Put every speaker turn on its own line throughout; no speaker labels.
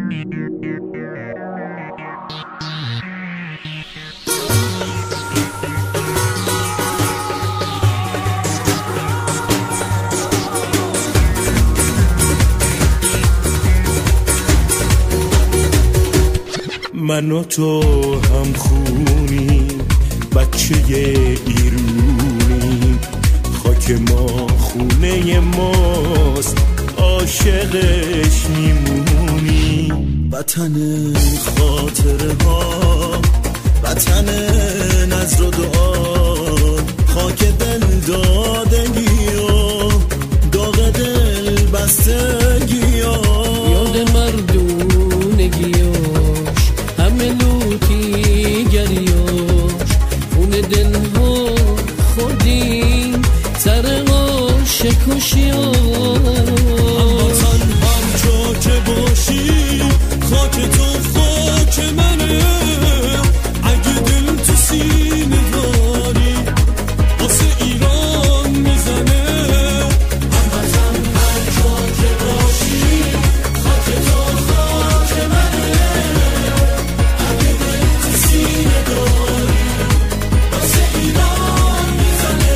من و تو هم خونی بچه ایرونی، خاک ما خونه ماست عاشقش میمونی.
وطن خاطره ها، وطن نظر و دعا، خاک دل دادگی و داغ دل بستگی ها.
یاد مردونگیاش همه لوتی گریاش، خون دل ها خوردیم سر عاشق کشیاش.
هموطن هر جا که باشی خاک تو خاک منه، اگه دل تو سینه داری واسه ایران میزنه. هموطن هر جا که باشی خاک تو خاک منه، اگه دل تو سینه داری واسه ایران میزنه.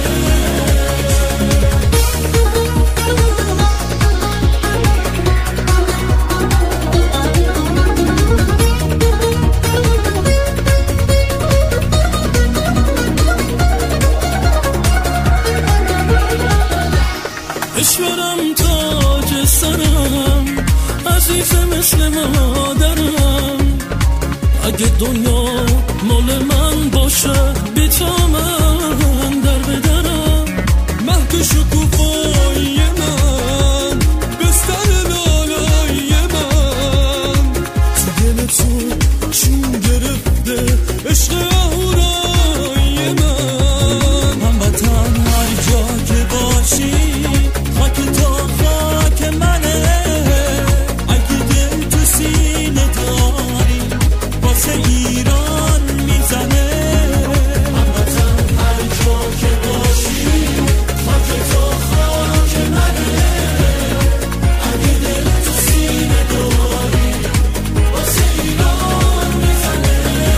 اشورم تاج سرم، عزیز مثل مادرم، اگه دنیا مال من باشه بی تا من در بدرم. مهد شکوفایی من، بستر لالایی من، تو دل تو چون گرفته عشق اهورایی من. هموطن هر جا که باشی خاک تو خاک منه، اگه دل تو سینه داری واسه ایران میزنه. هموطن هر جا که باشی خاک تو خاک منه، اگه دل تو سینه داری واسه ایران میزنه.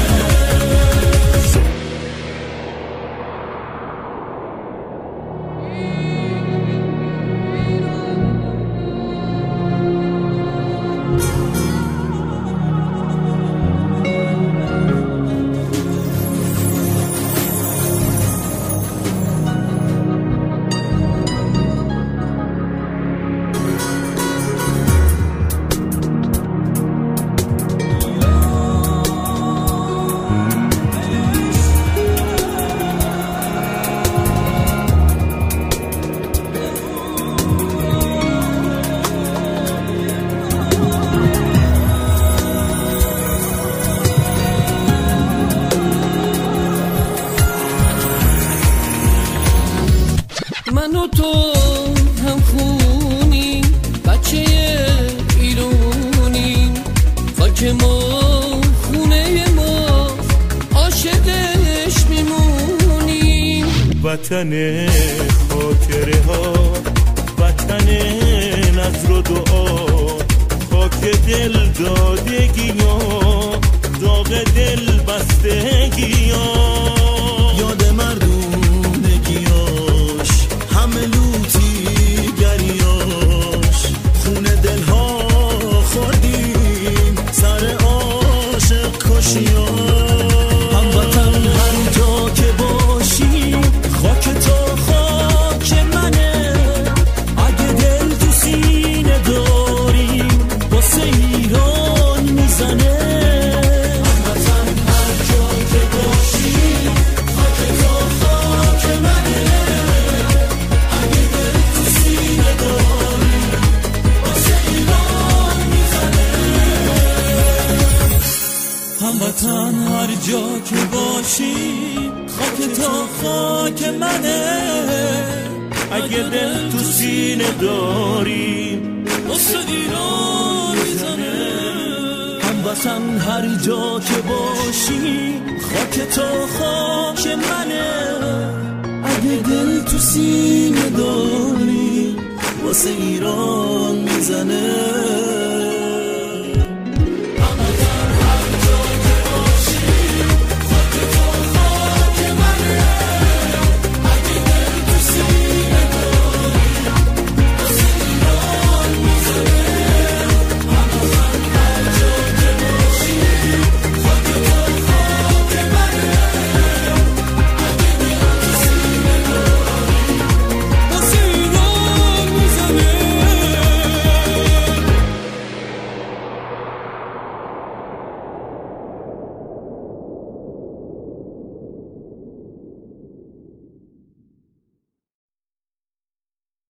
من و تو هم خونی بچه ایرونی، خاک ما خونه ما عاشقش میمونیم.
وطن خاطره ها، وطن نظر و دعا، خاک دل دادگی ها، داغ دل بستگی ها.
یاد مردونگیاش همه لوتی گریاش، خون دل ها خوردیم سر عاشق کشیاش. هموطن هر جا که باشی خاک تو خاک منه، اگه دل تو سینه داری واسه ایران میزنه. هموطن هر جا که باشی خاک تو خاک منه، اگه دل تو سینه داری واسه ایران میزنه. هموطن هر جا که باشی خاک تو خاک منه،
اگه دل تو سینه داری
واسه ایران میزنه. هموطن هر جا که باشی خاک تو خاک منه، اگه دل تو سینه داری واسه ایران میزنه.